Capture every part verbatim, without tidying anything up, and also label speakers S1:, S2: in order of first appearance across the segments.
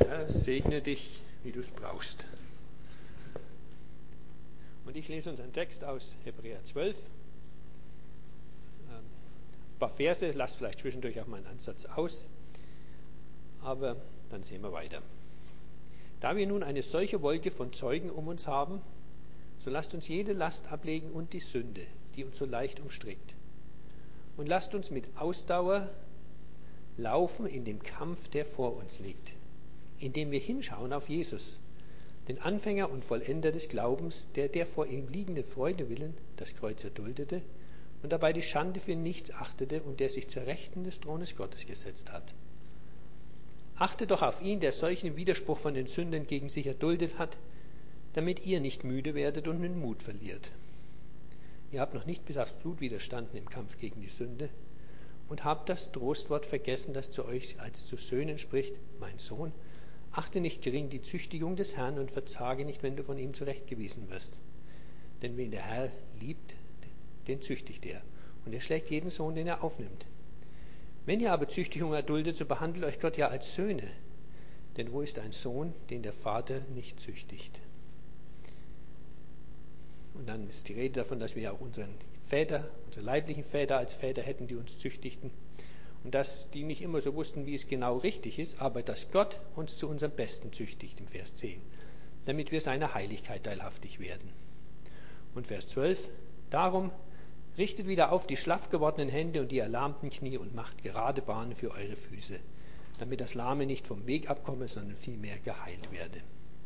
S1: Herr segne dich, wie du es brauchst. Und ich lese uns einen Text aus Hebräer zwölf. Ein paar Verse, lasst vielleicht zwischendurch auch mal einen Ansatz aus, aber dann sehen wir weiter. Da wir nun eine solche Wolke von Zeugen um uns haben, so lasst uns jede Last ablegen und die Sünde, die uns so leicht umstrickt. Und lasst uns mit Ausdauer laufen in dem Kampf, der vor uns liegt, indem wir hinschauen auf Jesus, den Anfänger und Vollender des Glaubens, der der vor ihm liegenden Freude willen das Kreuz erduldete und dabei die Schande für nichts achtete und der sich zur Rechten des Thrones Gottes gesetzt hat. Achtet doch auf ihn, der solchen Widerspruch von den Sündern gegen sich erduldet hat, damit ihr nicht müde werdet und den Mut verliert. Ihr habt noch nicht bis aufs Blut widerstanden im Kampf gegen die Sünde und habt das Trostwort vergessen, das zu euch als zu Söhnen spricht: Mein Sohn, achte nicht gering die Züchtigung des Herrn und verzage nicht, wenn du von ihm zurechtgewiesen wirst. Denn wen der Herr liebt, den züchtigt er, und er schlägt jeden Sohn, den er aufnimmt. Wenn ihr aber Züchtigung erduldet, so behandelt euch Gott ja als Söhne. Denn wo ist ein Sohn, den der Vater nicht züchtigt? Und dann ist die Rede davon, dass wir auch unseren Väter, unsere leiblichen Väter als Väter hätten, die uns züchtigten. Und dass die nicht immer so wussten, wie es genau richtig ist, aber dass Gott uns zu unserem Besten züchtigt, im Vers zehn, damit wir seiner Heiligkeit teilhaftig werden. Und Vers zwölf, darum richtet wieder auf die schlaff gewordenen Hände und die erlahmten Knie und macht gerade Bahnen für eure Füße, damit das Lahme nicht vom Weg abkomme, sondern vielmehr geheilt werde.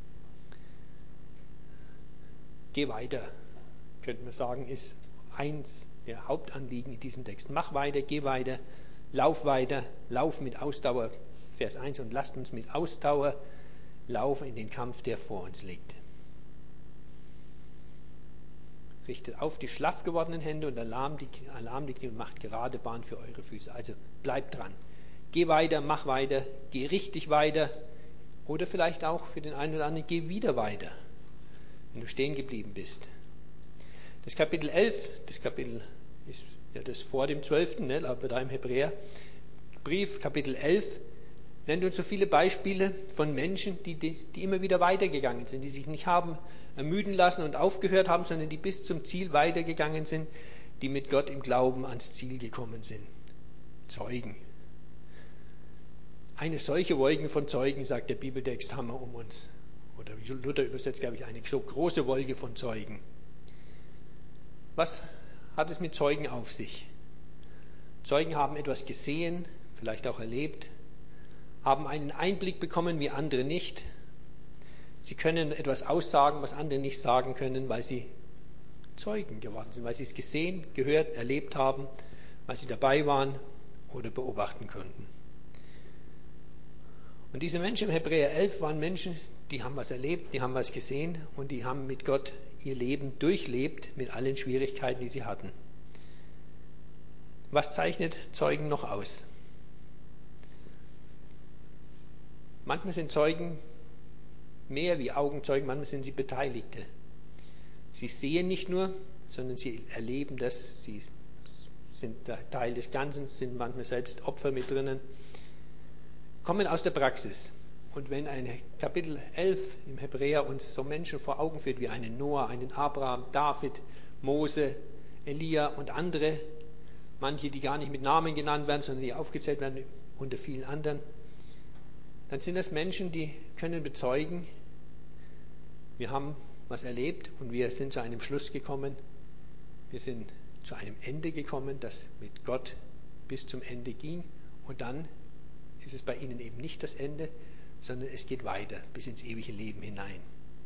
S1: Geh weiter, könnte man sagen, ist eins der Hauptanliegen in diesem Text. Mach weiter, geh weiter, lauf weiter, lauf mit Ausdauer, Vers eins, und lasst uns mit Ausdauer laufen in den Kampf, der vor uns liegt. Richtet auf die schlaff gewordenen Hände und alarm die, alarm die Knie und macht gerade Bahn für eure Füße. Also bleibt dran. Geh weiter, mach weiter, geh richtig weiter oder vielleicht auch für den einen oder anderen, geh wieder weiter, wenn du stehen geblieben bist. Das Kapitel elf, das Kapitel ist ja das vor dem zwölften, ne, aber da im Hebräerbrief, Kapitel elf, nennt uns so viele Beispiele von Menschen, die, die, die immer wieder weitergegangen sind, die sich nicht haben ermüden lassen und aufgehört haben, sondern die bis zum Ziel weitergegangen sind, die mit Gott im Glauben ans Ziel gekommen sind. Zeugen. Eine solche Wolke von Zeugen, sagt der Bibeltext, haben wir um uns. Oder Luther übersetzt, glaube ich, eine so große Wolke von Zeugen. Was hat es mit Zeugen auf sich? Zeugen haben etwas gesehen, vielleicht auch erlebt, haben einen Einblick bekommen wie andere nicht. Sie können etwas aussagen, was andere nicht sagen können, weil sie Zeugen geworden sind, weil sie es gesehen, gehört, erlebt haben, weil sie dabei waren oder beobachten konnten. Und diese Menschen im Hebräer elf waren Menschen, die haben was erlebt, die haben was gesehen und die haben mit Gott ihr Leben durchlebt mit allen Schwierigkeiten, die sie hatten. Was zeichnet Zeugen noch aus? Manchmal sind Zeugen mehr wie Augenzeugen, manchmal sind sie Beteiligte. Sie sehen nicht nur, sondern sie erleben das, sie sind Teil des Ganzen, sind manchmal selbst Opfer mit drinnen, kommen aus der Praxis. Und wenn ein Kapitel elf im Hebräer uns so Menschen vor Augen führt wie einen Noah, einen Abraham, David, Mose, Elia und andere, manche, die gar nicht mit Namen genannt werden, sondern die aufgezählt werden unter vielen anderen, dann sind das Menschen, die können bezeugen, wir haben was erlebt und wir sind zu einem Schluss gekommen, wir sind zu einem Ende gekommen, das mit Gott bis zum Ende ging, und dann ist es bei ihnen eben nicht das Ende, sondern es geht weiter bis ins ewige Leben hinein.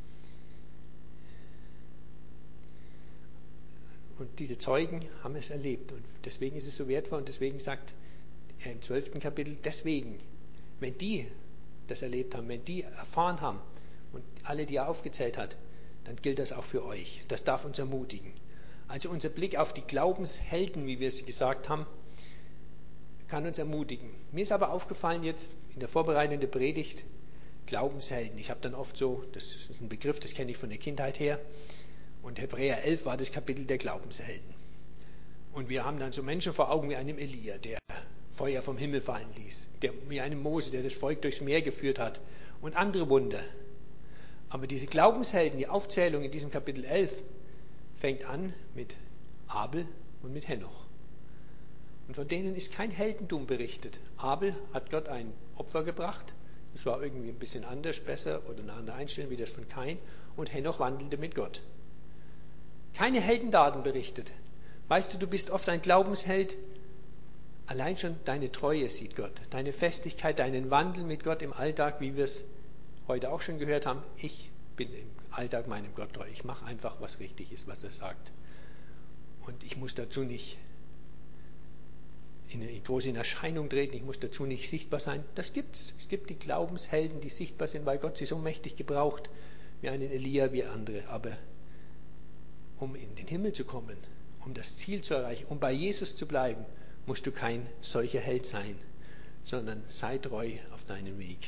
S1: Und diese Zeugen haben es erlebt und deswegen ist es so wertvoll und deswegen sagt er im zwölften Kapitel, deswegen, wenn die das erlebt haben, wenn die erfahren haben und alle, die er aufgezählt hat, dann gilt das auch für euch. Das darf uns ermutigen. Also unser Blick auf die Glaubenshelden, wie wir sie gesagt haben, kann uns ermutigen. Mir ist aber aufgefallen jetzt in der Vorbereitung der Predigt, Glaubenshelden. Ich habe dann oft so, das ist ein Begriff, das kenne ich von der Kindheit her, und Hebräer elf war das Kapitel der Glaubenshelden. Und wir haben dann so Menschen vor Augen wie einem Elia, der Feuer vom Himmel fallen ließ, der, wie einem Mose, der das Volk durchs Meer geführt hat und andere Wunder. Aber diese Glaubenshelden, die Aufzählung in diesem Kapitel elf, fängt an mit Abel und mit Henoch. Und von denen ist kein Heldentum berichtet. Abel hat Gott ein Opfer gebracht. Das war irgendwie ein bisschen anders, besser oder eine andere Einstellung wie das von Kain. Und Henoch wandelte mit Gott. Keine Heldentaten berichtet. Weißt du, du bist oft ein Glaubensheld. Allein schon deine Treue sieht Gott. Deine Festigkeit, deinen Wandel mit Gott im Alltag, wie wir es heute auch schon gehört haben. Ich bin im Alltag meinem Gott treu. Ich mache einfach, was richtig ist, was er sagt. Und ich muss dazu nicht in eine große Erscheinung treten, ich muss dazu nicht sichtbar sein. Das gibt's. Es gibt die Glaubenshelden, die sichtbar sind, weil Gott sie so mächtig gebraucht, wie einen Elia, wie andere. Aber um in den Himmel zu kommen, um das Ziel zu erreichen, um bei Jesus zu bleiben, musst du kein solcher Held sein, sondern sei treu auf deinem Weg.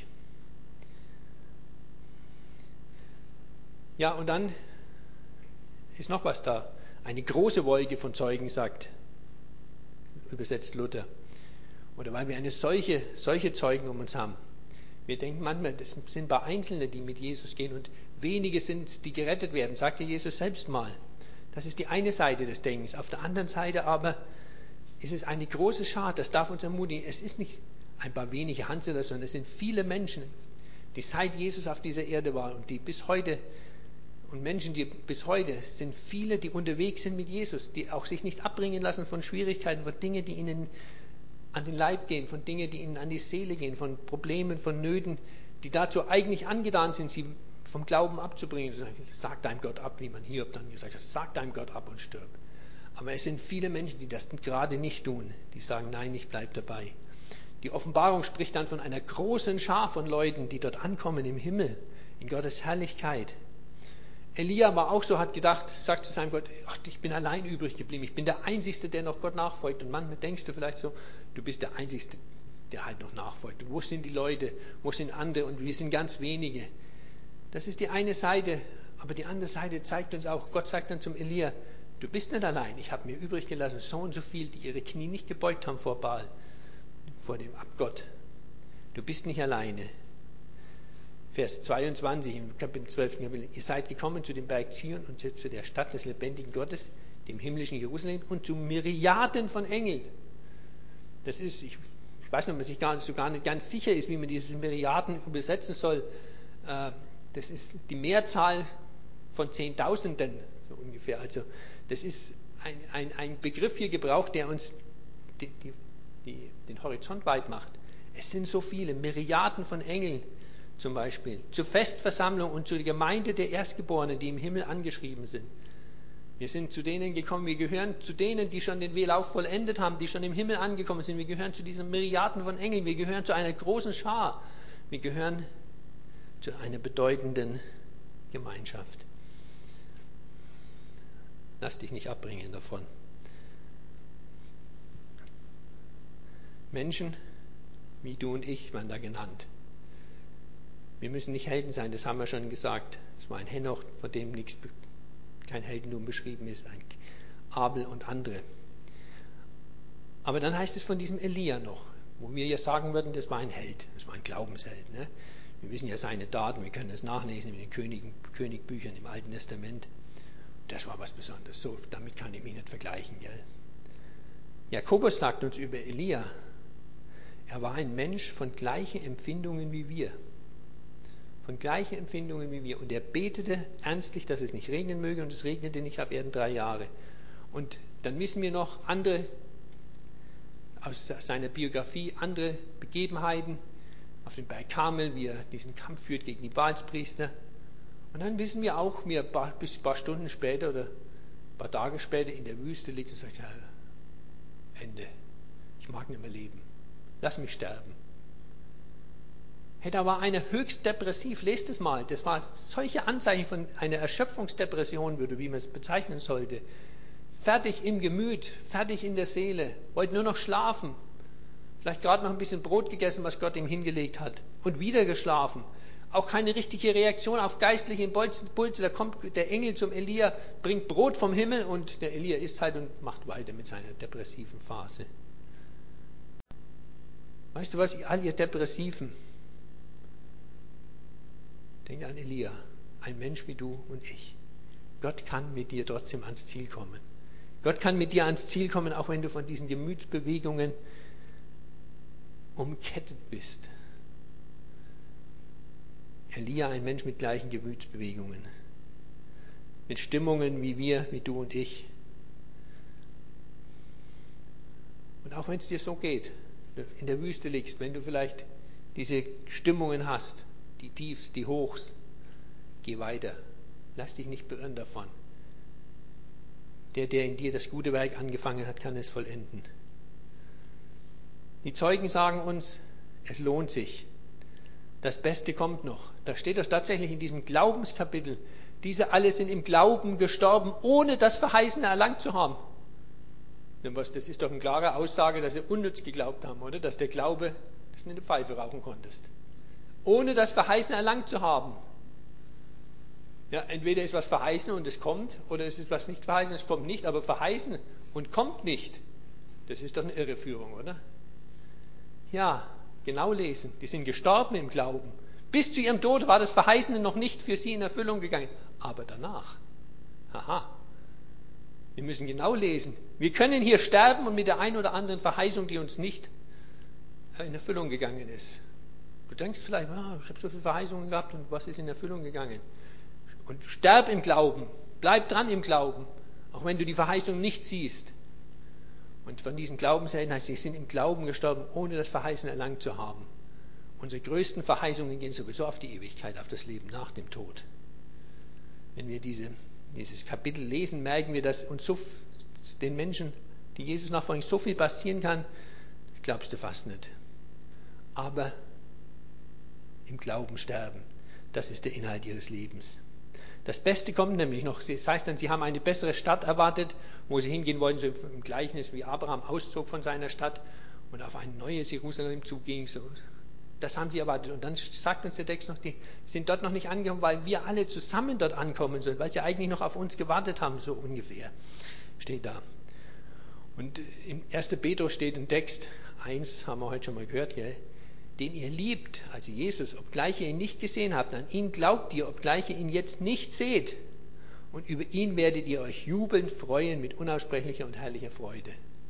S1: Ja, und dann ist noch was da. Eine große Wolke von Zeugen, sagt, übersetzt Luther. Oder weil wir eine solche, solche Zeugen um uns haben. Wir denken manchmal, das sind ein paar Einzelne, die mit Jesus gehen und wenige sind es, die gerettet werden, sagte Jesus selbst mal. Das ist die eine Seite des Denkens. Auf der anderen Seite aber ist es eine große Schar, das darf uns ermutigen. Es ist nicht ein paar wenige Handzeller, sondern es sind viele Menschen, die seit Jesus auf dieser Erde waren und die bis heute, und Menschen, die bis heute, sind viele, die unterwegs sind mit Jesus, die auch sich nicht abbringen lassen von Schwierigkeiten, von Dingen, die ihnen an den Leib gehen, von Dingen, die ihnen an die Seele gehen, von Problemen, von Nöten, die dazu eigentlich angetan sind, sie vom Glauben abzubringen. Sag deinem Gott ab, wie man Hiob dann gesagt hat, sag deinem Gott ab und stirb. Aber es sind viele Menschen, die das gerade nicht tun, die sagen, nein, ich bleibe dabei. Die Offenbarung spricht dann von einer großen Schar von Leuten, die dort ankommen im Himmel, in Gottes Herrlichkeit. Elia war auch so, hat gedacht, sagt zu seinem Gott, ach, ich bin allein übrig geblieben, ich bin der Einzige, der noch Gott nachfolgt. Und manchmal denkst du vielleicht so, du bist der Einzige, der halt noch nachfolgt. Und wo sind die Leute, wo sind andere? Und wir sind ganz wenige. Das ist die eine Seite, aber die andere Seite zeigt uns auch, Gott sagt dann zum Elia, du bist nicht allein, ich habe mir übrig gelassen so und so viel, die ihre Knie nicht gebeugt haben vor Baal, vor dem Abgott. Du bist nicht alleine. Vers zweiundzwanzig im Kapitel zwölf. Ihr seid gekommen zu dem Berg Zion und zu der Stadt des lebendigen Gottes, dem himmlischen Jerusalem und zu Myriaden von Engeln. Das ist, ich, ich weiß nicht, ob man sich gar, so gar nicht ganz sicher ist, wie man dieses Myriaden übersetzen soll. Das ist die Mehrzahl von Zehntausenden, so ungefähr. Also das ist ein, ein, ein Begriff hier gebraucht, der uns die, die, die, den Horizont weit macht. Es sind so viele, Myriaden von Engeln zum Beispiel, zur Festversammlung und zur Gemeinde der Erstgeborenen, die im Himmel angeschrieben sind. Wir sind zu denen gekommen, wir gehören zu denen, die schon den Wehlauf vollendet haben, die schon im Himmel angekommen sind. Wir gehören zu diesen Myriaden von Engeln, wir gehören zu einer großen Schar. Wir gehören zu einer bedeutenden Gemeinschaft. Lass dich nicht abbringen davon. Menschen wie du und ich werden da genannt. Wir müssen nicht Helden sein, das haben wir schon gesagt. Es war ein Henoch, von dem nichts, kein Heldentum beschrieben ist, ein Abel und andere. Aber dann heißt es von diesem Elia noch, wo wir ja sagen würden, das war ein Held, das war ein Glaubensheld. Ne? Wir wissen ja seine Taten, wir können das nachlesen in den Königen, Königbüchern im Alten Testament. Das war was Besonderes, so, damit kann ich mich nicht vergleichen. Gell? Jakobus sagt uns über Elia, er war ein Mensch von gleichen Empfindungen wie wir. Von gleichen Empfindungen wie wir. Und er betete ernstlich, dass es nicht regnen möge, und es regnete nicht auf Erden drei Jahre. Und dann wissen wir noch andere, aus seiner Biografie, andere Begebenheiten auf dem Berg Karmel, wie er diesen Kampf führt gegen die Baalspriester. Und dann wissen wir auch, wie er bis ein paar Stunden später oder ein paar Tage später in der Wüste liegt und sagt, ja, Ende, ich mag nicht mehr leben, lass mich sterben. Hey, da war einer höchst depressiv, lest es mal, das war solche Anzeichen von einer Erschöpfungsdepression, würde, wie man es bezeichnen sollte. Fertig im Gemüt, fertig in der Seele, wollte nur noch schlafen. Vielleicht gerade noch ein bisschen Brot gegessen, was Gott ihm hingelegt hat, und wieder geschlafen. Auch keine richtige Reaktion auf geistliche Impulse. Da kommt der Engel zum Elia, bringt Brot vom Himmel und der Elia isst halt und macht weiter mit seiner depressiven Phase. Weißt du was, all ihr Depressiven, Denk an Elia, ein Mensch wie du und ich. Gott kann mit dir trotzdem ans Ziel kommen. Gott kann mit dir ans Ziel kommen, auch wenn du von diesen Gemütsbewegungen umkettet bist. Elia, ein Mensch mit gleichen Gemütsbewegungen. Mit Stimmungen wie wir, wie du und ich. Und auch wenn es dir so geht, in der Wüste liegst, wenn du vielleicht diese Stimmungen hast, die Tiefs, die Hochs, geh weiter. Lass dich nicht beirren davon. Der, der in dir das gute Werk angefangen hat, kann es vollenden. Die Zeugen sagen uns, es lohnt sich. Das Beste kommt noch. Da steht doch tatsächlich in diesem Glaubenskapitel, diese alle sind im Glauben gestorben, ohne das Verheißene erlangt zu haben. Das ist doch eine klare Aussage, dass sie unnütz geglaubt haben, oder? Dass der Glaube, dass du eine Pfeife rauchen konntest. Ohne das Verheißene erlangt zu haben. Ja, entweder ist was verheißen und es kommt, oder es ist was nicht verheißen, es kommt nicht, aber verheißen und kommt nicht. Das ist doch eine Irreführung, oder? Ja, genau lesen. Die sind gestorben im Glauben. Bis zu ihrem Tod war das Verheißene noch nicht für sie in Erfüllung gegangen. Aber danach. Haha. Wir müssen genau lesen. Wir können hier sterben und mit der einen oder anderen Verheißung, die uns nicht in Erfüllung gegangen ist. Du denkst vielleicht, oh, ich habe so viele Verheißungen gehabt und was ist in Erfüllung gegangen? Und sterb im Glauben. Bleib dran im Glauben. Auch wenn du die Verheißung nicht siehst. Und von diesen Glaubenshelden heißt, sie sind im Glauben gestorben, ohne das Verheißen erlangt zu haben. Unsere größten Verheißungen gehen sowieso auf die Ewigkeit, auf das Leben nach dem Tod. Wenn wir diese, dieses Kapitel lesen, merken wir, dass uns so, den Menschen, die Jesus nachfolgen, so viel passieren kann, das glaubst du fast nicht. Aber im Glauben sterben, das ist der Inhalt ihres Lebens. Das Beste kommt nämlich noch. Das heißt dann, sie haben eine bessere Stadt erwartet, wo sie hingehen wollten, so im Gleichnis, wie Abraham auszog von seiner Stadt und auf ein neues Jerusalem zuging. So. Das haben sie erwartet. Und dann sagt uns der Text noch, die sind dort noch nicht angekommen, weil wir alle zusammen dort ankommen sollen, weil sie eigentlich noch auf uns gewartet haben, so ungefähr. Steht da. Und im ersten Petrus steht ein Text, eins haben wir heute schon mal gehört, gell? Den ihr liebt, also Jesus, obgleich ihr ihn nicht gesehen habt, an ihn glaubt ihr, obgleich ihr ihn jetzt nicht seht. Und über ihn werdet ihr euch jubelnd freuen mit unaussprechlicher und herrlicher Freude.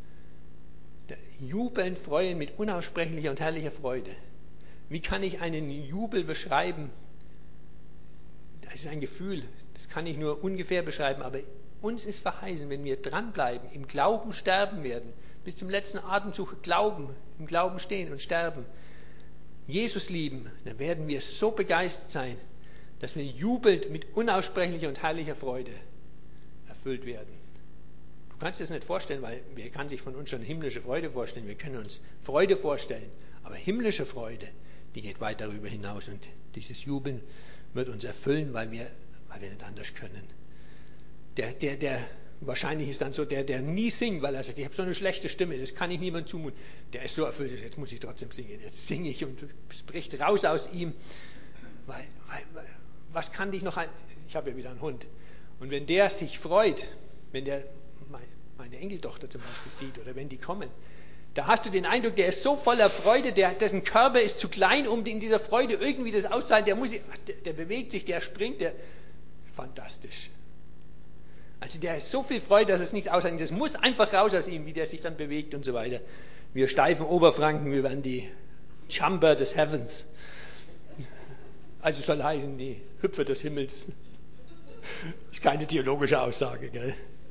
S1: Jubelnd freuen mit unaussprechlicher und herrlicher Freude. Wie kann ich einen Jubel beschreiben? Das ist ein Gefühl, das kann ich nur ungefähr beschreiben, aber uns ist verheißen, wenn wir dranbleiben, im Glauben sterben werden, bis zum letzten Atemzug glauben, im Glauben stehen und sterben, Jesus lieben, dann werden wir so begeistert sein, dass wir jubelnd mit unaussprechlicher und herrlicher Freude erfüllt werden. Du kannst dir das nicht vorstellen, weil wer kann sich von uns schon himmlische Freude vorstellen? Wir können uns Freude vorstellen, aber himmlische Freude, die geht weit darüber hinaus und dieses Jubeln wird uns erfüllen, weil wir, weil wir nicht anders können. Der, der, der wahrscheinlich ist dann so der, der nie singt, weil er sagt, ich habe so eine schlechte Stimme, das kann ich niemandem zumuten. Der ist so erfüllt, jetzt muss ich trotzdem singen. Jetzt singe ich und es bricht raus aus ihm. Weil, weil, weil, was kann dich noch ein... Ich habe ja wieder einen Hund. Und wenn der sich freut, wenn der meine Enkeltochter zum Beispiel sieht oder wenn die kommen, da hast du den Eindruck, der ist so voller Freude, der, dessen Körper ist zu klein, um in dieser Freude irgendwie das auszuhalten. Der, muss, der, der bewegt sich, der springt, der... Fantastisch. Also der ist so viel Freude, dass es nicht aushalten. Das muss einfach raus aus ihm, wie der sich dann bewegt und so weiter. Wir steifen Oberfranken, wir werden die Jumper des Heavens. Also soll heißen, die Hüpfer des Himmels. Ist keine theologische Aussage, gell?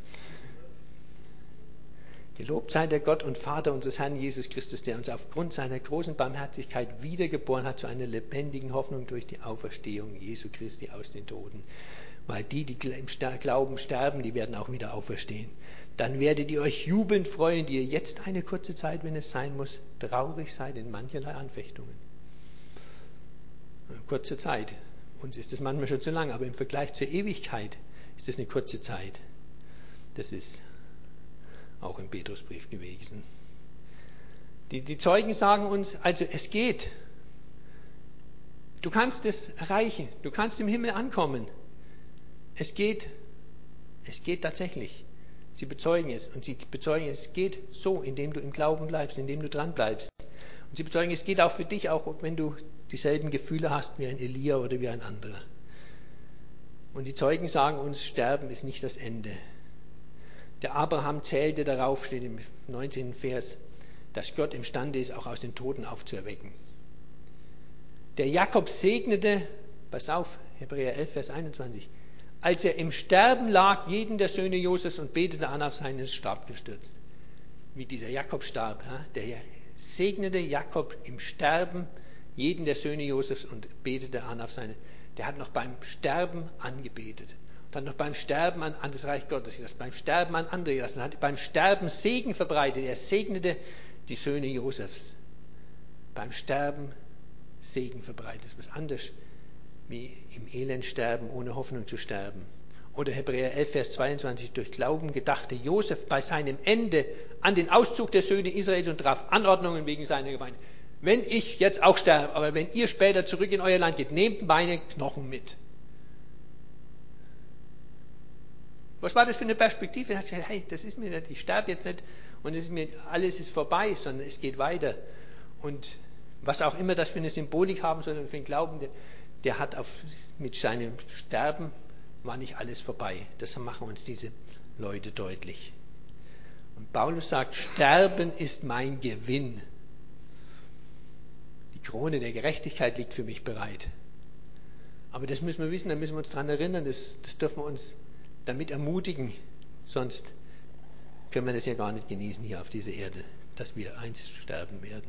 S1: Gelobt sei der Gott und Vater unseres Herrn Jesus Christus, der uns aufgrund seiner großen Barmherzigkeit wiedergeboren hat zu einer lebendigen Hoffnung durch die Auferstehung Jesu Christi aus den Toten. Weil die, die im Glauben sterben, die werden auch wieder auferstehen. Dann werdet ihr euch jubelnd freuen, die ihr jetzt eine kurze Zeit, wenn es sein muss, traurig seid in mancherlei Anfechtungen. Eine kurze Zeit. Uns ist das manchmal schon zu lang, aber im Vergleich zur Ewigkeit ist es eine kurze Zeit. Das ist auch im Petrusbrief gewesen. Die, die Zeugen sagen uns, also es geht. Du kannst es erreichen. Du kannst im Himmel ankommen. Es geht, es geht tatsächlich. Sie bezeugen es und sie bezeugen es, es geht so, indem du im Glauben bleibst, indem du dran bleibst. Und sie bezeugen, es geht auch für dich, auch wenn du dieselben Gefühle hast wie ein Elia oder wie ein anderer. Und die Zeugen sagen uns, Sterben ist nicht das Ende. Der Abraham zählte darauf, steht im neunzehnten Vers, dass Gott imstande ist, auch aus den Toten aufzuerwecken. Der Jakob segnete, pass auf, Hebräer elf, Vers einundzwanzig, als er im Sterben lag, jeden der Söhne Josefs und betete an auf seinen Stab gestürzt. Wie dieser Jakob starb, der segnete Jakob im Sterben jeden der Söhne Josefs und betete an auf seine. Der hat noch beim Sterben angebetet. Und hat noch beim Sterben an, an das Reich Gottes gelassen, beim Sterben an andere gelassen, hat beim Sterben Segen verbreitet. Er segnete die Söhne Josefs. Beim Sterben Segen verbreitet. Was anderes wie im Elend sterben, ohne Hoffnung zu sterben. Oder Hebräer elf, Vers zweiundzwanzig, durch Glauben gedachte Josef bei seinem Ende an den Auszug der Söhne Israels und traf Anordnungen wegen seiner Gemeinde. Wenn ich jetzt auch sterbe, aber wenn ihr später zurück in euer Land geht, nehmt meine Knochen mit. Was war das für eine Perspektive? Er hat gesagt, hey, das ist mir nicht, ich sterbe jetzt nicht und es ist mir, alles ist vorbei, sondern es geht weiter. Und was auch immer das für eine Symbolik haben soll und für den Glauben, der, der hat auf, mit seinem Sterben war nicht alles vorbei. Das machen uns diese Leute deutlich. Und Paulus sagt, Sterben ist mein Gewinn. Die Krone der Gerechtigkeit liegt für mich bereit. Aber das müssen wir wissen, da müssen wir uns daran erinnern, das, das dürfen wir uns damit ermutigen. Sonst können wir das ja gar nicht genießen hier auf dieser Erde, dass wir einst sterben werden.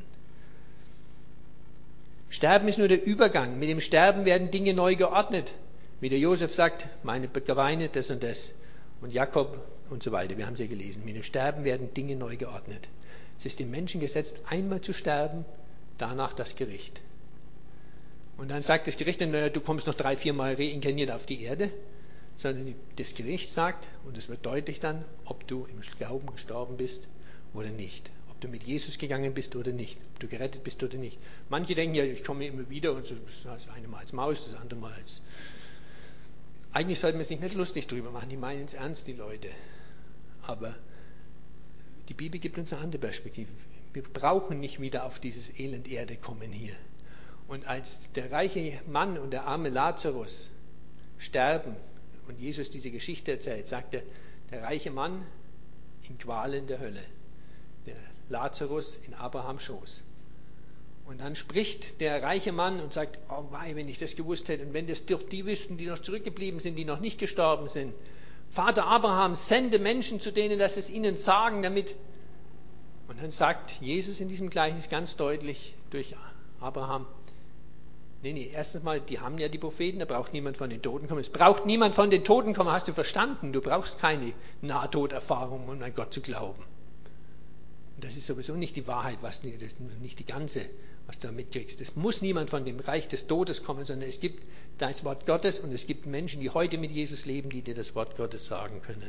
S1: Sterben ist nur der Übergang. Mit dem Sterben werden Dinge neu geordnet. Wie der Josef sagt, meine Gebeine, das und das. Und Jakob und so weiter. Wir haben es ja gelesen. Mit dem Sterben werden Dinge neu geordnet. Es ist dem Menschen gesetzt, einmal zu sterben, danach das Gericht. Und dann sagt das Gericht, du kommst noch drei, vier Mal reinkarniert auf die Erde. Sondern das Gericht sagt, und es wird deutlich dann, ob du im Glauben gestorben bist oder nicht. Ob du mit Jesus gegangen bist oder nicht. Ob du gerettet bist oder nicht. Manche denken ja, ich komme immer wieder und so, das eine Mal als Maus, das andere Mal als... Eigentlich sollte man sich nicht lustig drüber machen, die meinen es ernst, die Leute. Aber die Bibel gibt uns eine andere Perspektive. Wir brauchen nicht wieder auf dieses Elend Erde kommen hier. Und als der reiche Mann und der arme Lazarus sterben und Jesus diese Geschichte erzählt, sagt er, der reiche Mann in Qualen der Hölle, der Lazarus in Abrahams Schoß. Und dann spricht der reiche Mann und sagt, oh wei, wenn ich das gewusst hätte und wenn das doch die wüssten, die noch zurückgeblieben sind, die noch nicht gestorben sind. Vater Abraham, sende Menschen zu denen, dass es ihnen sagen, damit... Und dann sagt Jesus in diesem Gleichnis ganz deutlich durch Abraham, nee, nee, erstens mal, die haben ja die Propheten, da braucht niemand von den Toten kommen. Es braucht niemand von den Toten kommen, hast du verstanden? Du brauchst keine Nahtoderfahrung, um an Gott zu glauben. Und das ist sowieso nicht die Wahrheit, was, das ist nicht die ganze, was du da mitkriegst. Es muss niemand von dem Reich des Todes kommen, sondern es gibt das Wort Gottes und es gibt Menschen, die heute mit Jesus leben, die dir das Wort Gottes sagen können.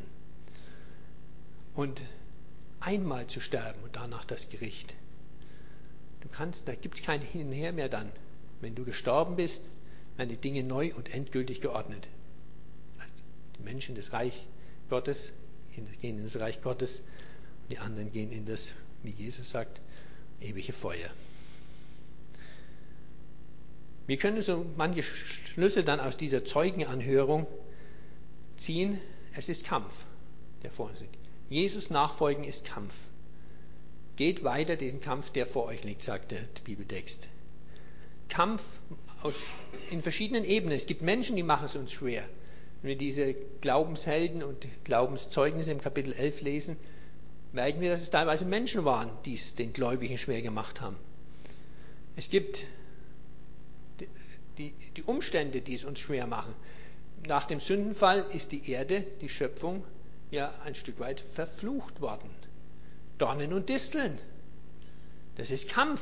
S1: Und einmal zu sterben und danach das Gericht. Du kannst, da gibt es kein Hin und Her mehr dann. Wenn du gestorben bist, werden die Dinge neu und endgültig geordnet. Die Menschen des Reich Gottes gehen in das Reich Gottes und die anderen gehen in das, wie Jesus sagt, ewige Feuer. Wir können so manche Schlüsse dann aus dieser Zeugenanhörung ziehen. Es ist Kampf, der vor uns liegt. Jesus nachfolgen ist Kampf. Geht weiter diesen Kampf, der vor euch liegt, sagt der Bibeltext. Kampf in verschiedenen Ebenen. Es gibt Menschen, die machen es uns schwer. Wenn wir diese Glaubenshelden und Glaubenszeugnisse im Kapitel elf lesen, merken wir, dass es teilweise Menschen waren, die es den Gläubigen schwer gemacht haben. Es gibt die, die, die Umstände, die es uns schwer machen. Nach dem Sündenfall ist die Erde, die Schöpfung, ja ein Stück weit verflucht worden. Dornen und Disteln. Das ist Kampf.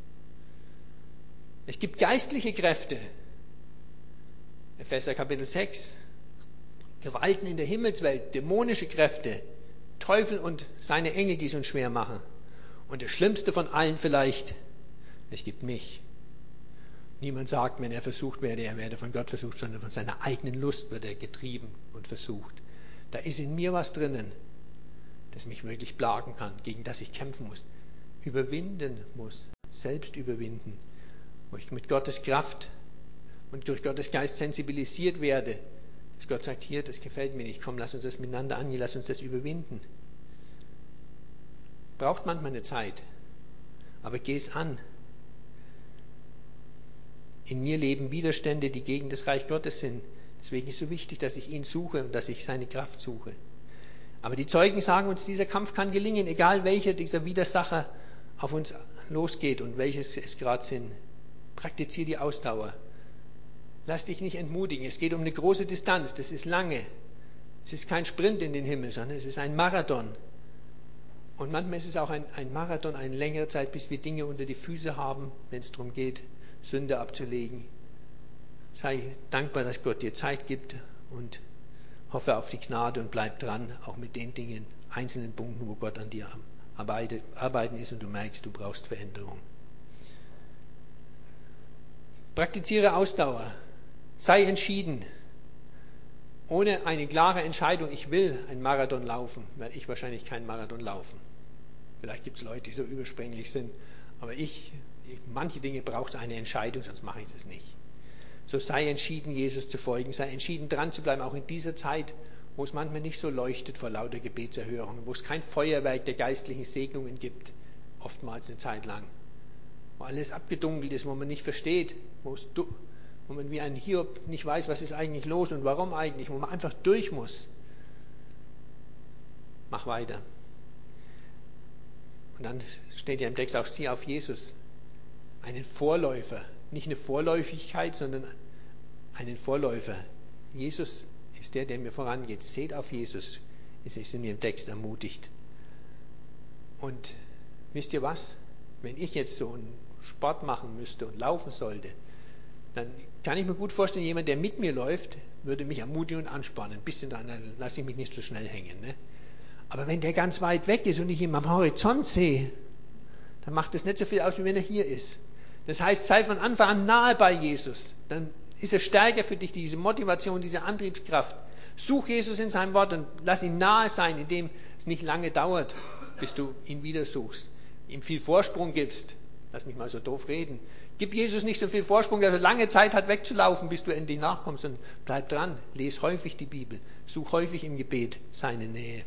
S1: Es gibt geistliche Kräfte. Epheser Kapitel sechs. Gewalten in der Himmelswelt, dämonische Kräfte, Teufel und seine Engel, die es uns schwer machen. Und das Schlimmste von allen vielleicht, es gibt mich. Niemand sagt, wenn er versucht werde, er werde von Gott versucht, sondern von seiner eigenen Lust wird er getrieben und versucht. Da ist in mir was drinnen, das mich wirklich plagen kann, gegen das ich kämpfen muss, überwinden muss. selbst überwinden, wo ich mit Gottes Kraft und durch Gottes Geist sensibilisiert werde, dass Gott sagt, hier, das gefällt mir nicht, komm, lass uns das miteinander angehen, lass uns das überwinden. Braucht manchmal eine Zeit, aber geh es an. In mir leben Widerstände, die gegen das Reich Gottes sind. Deswegen ist es so wichtig, dass ich ihn suche und dass ich seine Kraft suche. Aber die Zeugen sagen uns, dieser Kampf kann gelingen, egal welcher dieser Widersacher auf uns losgeht und welches es gerade sind. Praktiziere die Ausdauer. Lass dich nicht entmutigen. Es geht um eine große Distanz. Das ist lange. Es ist kein Sprint in den Himmel, sondern es ist ein Marathon. Und manchmal ist es auch ein, ein Marathon, eine längere Zeit, bis wir Dinge unter die Füße haben, wenn es darum geht, Sünde abzulegen. Sei dankbar, dass Gott dir Zeit gibt und hoffe auf die Gnade und bleib dran, auch mit den Dingen, einzelnen Punkten, wo Gott an dir am Arbeiten ist und du merkst, du brauchst Veränderung. Praktiziere Ausdauer. Sei entschieden. Ohne eine klare Entscheidung, ich will einen Marathon laufen, werde ich wahrscheinlich keinen Marathon laufen. Vielleicht gibt es Leute, die so übersprenglich sind, aber ich, ich manche Dinge braucht eine Entscheidung, sonst mache ich das nicht. So sei entschieden, Jesus zu folgen, sei entschieden, dran zu bleiben, auch in dieser Zeit, wo es manchmal nicht so leuchtet vor lauter Gebetserhörungen, wo es kein Feuerwerk der geistlichen Segnungen gibt, oftmals eine Zeit lang, wo alles abgedunkelt ist, wo man nicht versteht, wo, es, wo man wie ein Hiob nicht weiß, was ist eigentlich los und warum eigentlich, wo man einfach durch muss. Mach weiter. Und dann steht ja im Text auch, sieh auf Jesus, einen Vorläufer, nicht eine Vorläufigkeit, sondern einen Vorläufer. Jesus ist der, der mir vorangeht. Seht auf Jesus, ist in dem Text ermutigt. Und wisst ihr was? Wenn ich jetzt so einen Sport machen müsste und laufen sollte, dann kann ich mir gut vorstellen, jemand, der mit mir läuft, würde mich ermutigen und anspannen. Ein bisschen dann, dann lasse ich mich nicht so schnell hängen. Ne? Aber wenn der ganz weit weg ist und ich ihn am Horizont sehe, dann macht es nicht so viel aus, wie wenn er hier ist. Das heißt, sei von Anfang an nahe bei Jesus. Dann ist er stärker für dich, diese Motivation, diese Antriebskraft. Such Jesus in seinem Wort und lass ihm nahe sein, indem es nicht lange dauert, bis du ihn wieder suchst. Ihm viel Vorsprung gibst. Lass mich mal so doof reden. Gib Jesus nicht so viel Vorsprung, dass er lange Zeit hat wegzulaufen, bis du endlich nachkommst. Und bleib dran. Lies häufig die Bibel. Such häufig im Gebet seine Nähe.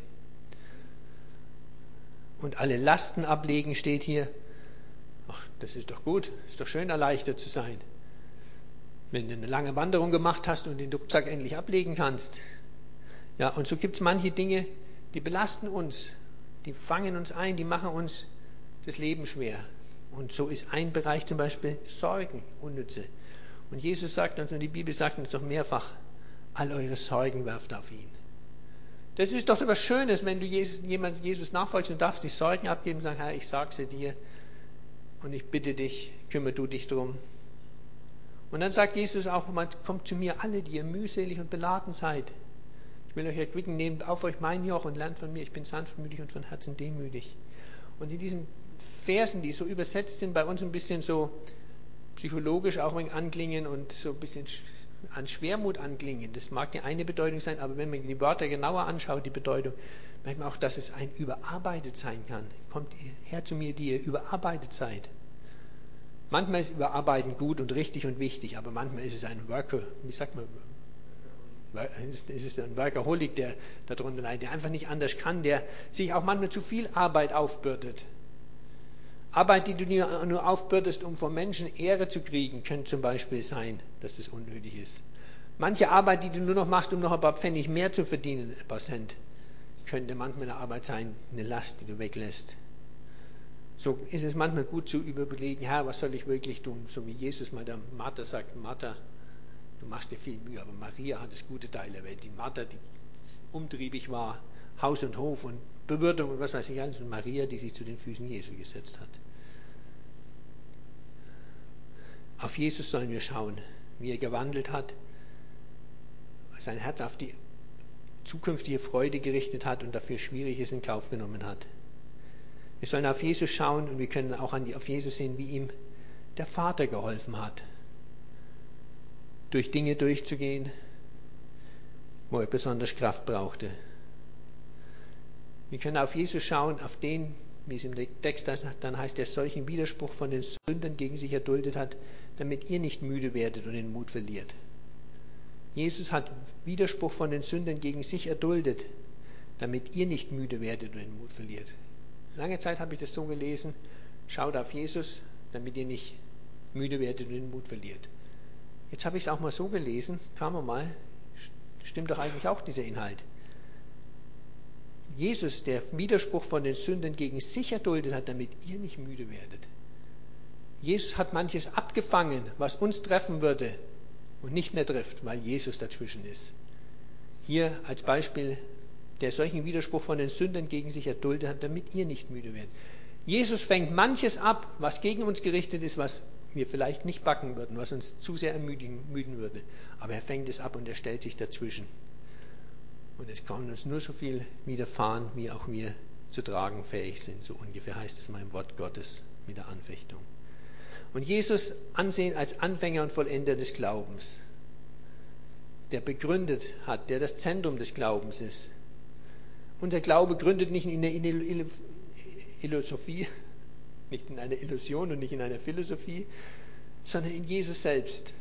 S1: Und alle Lasten ablegen steht hier. Ach, das ist doch gut. Ist doch schön, erleichtert zu sein. Wenn du eine lange Wanderung gemacht hast und den Rucksack endlich ablegen kannst. Ja, und so gibt es manche Dinge, die belasten uns. Die fangen uns ein, die machen uns das Leben schwer. Und so ist ein Bereich zum Beispiel Sorgen, Unnütze. Und Jesus sagt uns, und die Bibel sagt uns doch mehrfach, all eure Sorgen werft auf ihn. Das ist doch etwas Schönes, wenn du Jesus, jemand Jesus nachfolgst und darfst die Sorgen abgeben und sagen, Herr, ich sage sie dir und ich bitte dich, kümmere du dich drum. Und dann sagt Jesus auch, kommt zu mir alle, die ihr mühselig und beladen seid. Ich will euch erquicken, nehmt auf euch mein Joch und lernt von mir, ich bin sanftmütig und von Herzen demütig. Und in diesen Versen, die so übersetzt sind, bei uns ein bisschen so psychologisch auch ein anklingen und so ein bisschen an Schwermut anklingen. Das mag die eine Bedeutung sein, aber wenn man die Wörter genauer anschaut, die Bedeutung, merkt man auch, dass es ein überarbeitet sein kann. Kommt her zu mir, die ihr überarbeitet seid. Manchmal ist Überarbeiten gut und richtig und wichtig, aber manchmal ist es ein Worker, wie sagt man, ist es ein Workaholic, der darunter leidet, der einfach nicht anders kann, der sich auch manchmal zu viel Arbeit aufbürdet. Arbeit, die du nur, nur aufbürdest, um von Menschen Ehre zu kriegen, könnte zum Beispiel sein, dass das unnötig ist. Manche Arbeit, die du nur noch machst, um noch ein paar Pfennig mehr zu verdienen, ein paar Cent, könnte manchmal eine Arbeit sein, eine Last, die du weglässt. So ist es manchmal gut zu überlegen, Herr, was soll ich wirklich tun? So wie Jesus mal der Martha sagt, Martha, du machst dir viel Mühe, aber Maria hat das gute Teil der Welt. Die Martha, die umtriebig war, Haus und Hof und Bewirtung und was weiß ich alles. Und Maria, die sich zu den Füßen Jesu gesetzt hat. Auf Jesus sollen wir schauen, wie er gewandelt hat, sein Herz auf die zukünftige Freude gerichtet hat und dafür Schwieriges in Kauf genommen hat. Wir sollen auf Jesus schauen und wir können auch an die, auf Jesus sehen, wie ihm der Vater geholfen hat, durch Dinge durchzugehen, wo er besonders Kraft brauchte. Wir können auf Jesus schauen, auf den, wie es im Text dann heißt, der solchen Widerspruch von den Sündern gegen sich erduldet hat, damit ihr nicht müde werdet und den Mut verliert. Jesus hat Widerspruch von den Sündern gegen sich erduldet, damit ihr nicht müde werdet und den Mut verliert. Lange Zeit habe ich das so gelesen, schaut auf Jesus, damit ihr nicht müde werdet und den Mut verliert. Jetzt habe ich es auch mal so gelesen, schauen wir mal, stimmt doch eigentlich auch dieser Inhalt. Jesus, der Widerspruch von den Sündern gegen sich erduldet hat, damit ihr nicht müde werdet. Jesus hat manches abgefangen, was uns treffen würde und nicht mehr trifft, weil Jesus dazwischen ist. Hier als Beispiel, der solchen Widerspruch von den Sündern gegen sich erduldet hat, damit ihr nicht müde werdet. Jesus fängt manches ab, was gegen uns gerichtet ist, was wir vielleicht nicht backen würden, was uns zu sehr ermüden müden würde. Aber er fängt es ab und er stellt sich dazwischen. Und es kann uns nur so viel widerfahren, wie auch wir zu tragen fähig sind. So ungefähr heißt es mal im Wort Gottes mit der Anfechtung. Und Jesus ansehen als Anfänger und Vollender des Glaubens, der begründet hat, der das Zentrum des Glaubens ist. Unser Glaube gründet nicht in der Philosophie, nicht in einer Illusion und nicht in einer Philosophie, sondern in Jesus selbst.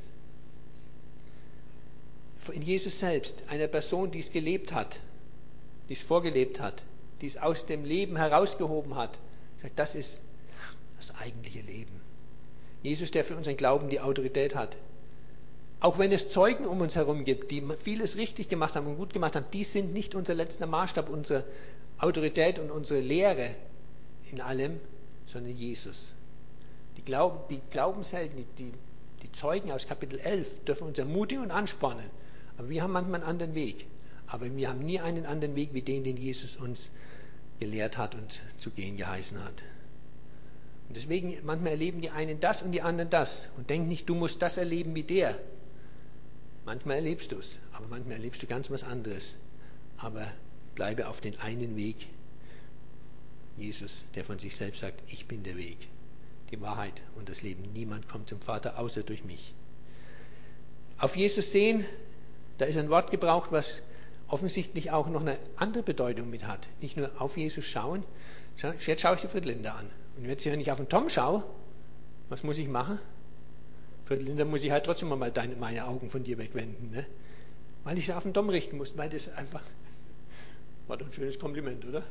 S1: In Jesus selbst, einer Person, die es gelebt hat, die es vorgelebt hat, die es aus dem Leben herausgehoben hat. Sagt, das ist das eigentliche Leben. Jesus, der für unseren Glauben die Autorität hat. Auch wenn es Zeugen um uns herum gibt, die vieles richtig gemacht haben und gut gemacht haben, die sind nicht unser letzter Maßstab, unsere Autorität und unsere Lehre in allem, sondern Jesus. Die, Glaub, die Glaubenshelden, die, die, die Zeugen aus Kapitel elf dürfen uns ermutigen und anspornen. Aber wir haben manchmal einen anderen Weg. Aber wir haben nie einen anderen Weg wie den, den Jesus uns gelehrt hat und zu gehen geheißen hat. Und deswegen, manchmal erleben die einen das und die anderen das. Und denk nicht, du musst das erleben wie der. Manchmal erlebst du es, aber manchmal erlebst du ganz was anderes. Aber bleibe auf den einen Weg. Jesus, der von sich selbst sagt, ich bin der Weg, die Wahrheit und das Leben. Niemand kommt zum Vater, außer durch mich. Auf Jesus sehen, da ist ein Wort gebraucht, was offensichtlich auch noch eine andere Bedeutung mit hat. Nicht nur auf Jesus schauen. Jetzt schaue ich die Viertelländer an. Und wenn ich auf den Tom schaue, was muss ich machen? Viertelländer muss ich halt trotzdem mal deine, meine Augen von dir wegwenden. Ne? Weil ich sie auf den Tom richten muss. Weil das einfach, war doch ein schönes Kompliment, oder?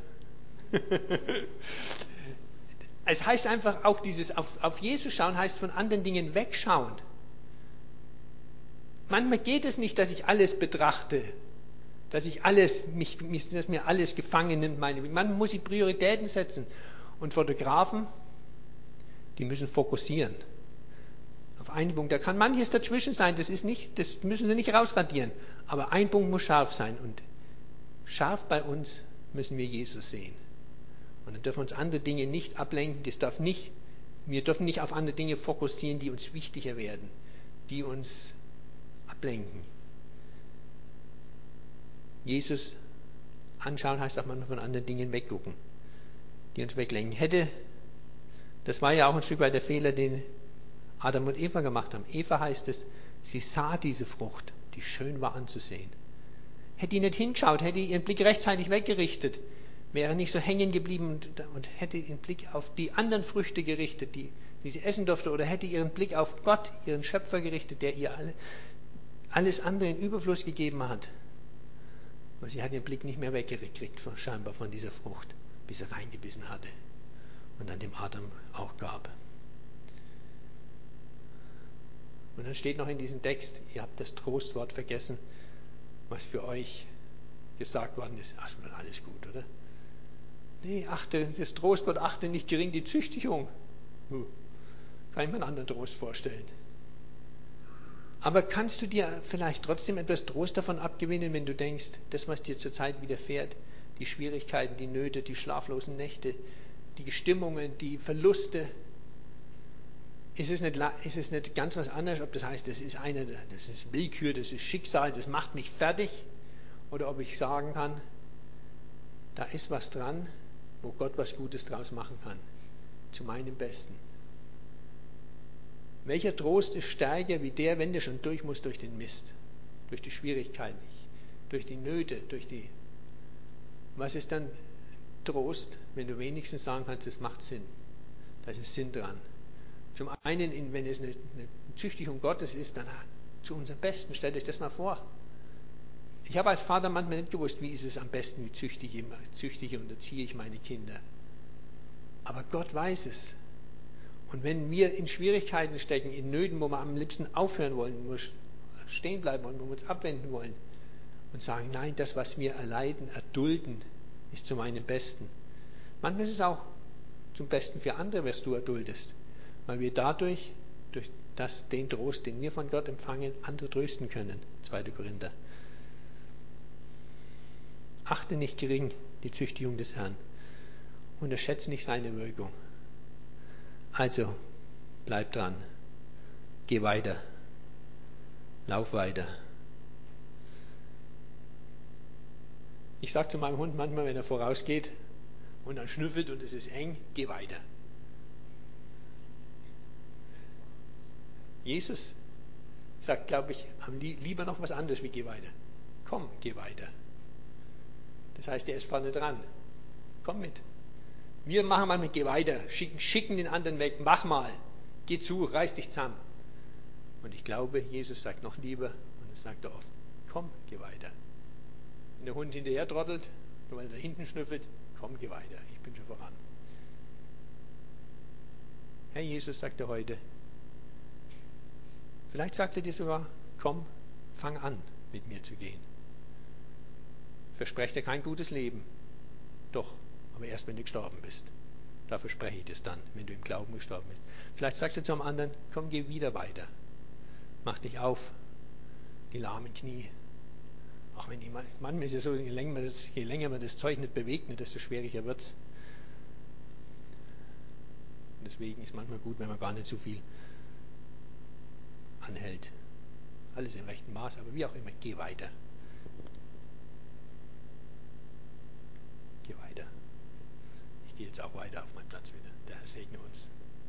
S1: Es heißt einfach auch dieses, auf, auf Jesus schauen heißt von anderen Dingen wegschauen. Manchmal geht es nicht, dass ich alles betrachte, dass ich alles, mich, dass mir alles gefangen nimmt. Meine, manchmal muss ich Prioritäten setzen. Und Fotografen, die müssen fokussieren. Auf einen Punkt. Da kann manches dazwischen sein, das ist nicht, das müssen sie nicht rausradieren. Aber ein Punkt muss scharf sein. Und scharf bei uns müssen wir Jesus sehen. Und dann dürfen uns andere Dinge nicht ablenken. Das darf nicht, wir dürfen nicht auf andere Dinge fokussieren, die uns wichtiger werden, die uns ablenken. Jesus anschauen heißt auch manchmal von anderen Dingen weggucken, die uns weglenken. Hätte, das war ja auch ein Stück weit der Fehler, den Adam und Eva gemacht haben. Eva heißt es, sie sah diese Frucht, die schön war anzusehen. Hätte die nicht hingeschaut, hätte ihren Blick rechtzeitig weggerichtet, wäre nicht so hängen geblieben und, und hätte ihren Blick auf die anderen Früchte gerichtet, die, die sie essen durfte, oder hätte ihren Blick auf Gott, ihren Schöpfer gerichtet, der ihr alle, alles andere in Überfluss gegeben hat. Aber sie hat ihren Blick nicht mehr weggekriegt, scheinbar von dieser Frucht, bis sie reingebissen hatte und dann dem Adam auch gab. Und dann steht noch in diesem Text, ihr habt das Trostwort vergessen, was für euch gesagt worden ist. Ach, ist mal alles gut, oder? Nee, achte, das Trostwort, achte nicht gering die Züchtigung. Hm, kann ich mir einen anderen Trost vorstellen. Aber kannst du dir vielleicht trotzdem etwas Trost davon abgewinnen, wenn du denkst, das, was dir zurzeit widerfährt, die Schwierigkeiten, die Nöte, die schlaflosen Nächte, die Stimmungen, die Verluste, ist es nicht, ist es nicht ganz was anderes, ob das heißt, das ist eine, das ist Willkür, das ist Schicksal, das macht mich fertig, oder ob ich sagen kann, da ist was dran, wo Gott was Gutes draus machen kann, zu meinem Besten. Welcher Trost ist stärker wie der, wenn der schon durch muss durch den Mist, durch die Schwierigkeiten, durch die Nöte, durch die, was ist dann Trost, wenn du wenigstens sagen kannst, es macht Sinn. Da ist Sinn dran. Zum einen, wenn es eine, eine Züchtigung Gottes ist, dann zu unserem Besten. Stellt euch das mal vor. Ich habe als Vater manchmal nicht gewusst, wie ist es am besten, wie züchtige, züchtige und erziehe ich meine Kinder. Aber Gott weiß es. Und wenn wir in Schwierigkeiten stecken, in Nöten, wo wir am liebsten aufhören wollen, wo wir stehen bleiben wollen, wo wir uns abwenden wollen und sagen, nein, das, was wir erleiden, erdulden, ist zu meinem Besten. Manchmal ist es auch zum Besten für andere, was du erduldest, weil wir dadurch, durch das, den Trost, den wir von Gott empfangen, andere trösten können. zweiter Korinther. Achte nicht gering die Züchtigung des Herrn. Unterschätze nicht seine Wirkung. Also, bleib dran. Geh weiter. Lauf weiter. Ich sage zu meinem Hund manchmal, wenn er vorausgeht und dann schnüffelt und es ist eng, geh weiter. Jesus sagt, glaube ich, lieber noch was anderes wie geh weiter. Komm, geh weiter. Das heißt, er ist vorne dran. Komm mit. Wir machen manchmal, geh weiter, schicken, schicken den anderen weg, mach mal, geh zu, reiß dich zusammen. Und ich glaube, Jesus sagt noch lieber, und das sagt er oft, komm, geh weiter. Wenn der Hund hinterher trottelt, nur weil er da hinten schnüffelt, komm, geh weiter, ich bin schon voran. Herr Jesus sagt er heute, vielleicht sagt er dir sogar, komm, fang an, mit mir zu gehen. Versprecht dir kein gutes Leben. Doch, aber erst wenn du gestorben bist. Da verspreche ich das dann, wenn du im Glauben gestorben bist. Vielleicht sagt er zum anderen, komm, geh wieder weiter. Mach dich auf, die lahmen Knie. Auch wenn die, manchmal ist es ja so, je länger, man das, je länger man das Zeug nicht bewegt, desto schwieriger wird es. Deswegen ist es manchmal gut, wenn man gar nicht so viel anhält. Alles im rechten Maß, aber wie auch immer, geh weiter. Geh weiter. Ich gehe jetzt auch weiter auf meinen Platz wieder. Der Herr segne uns.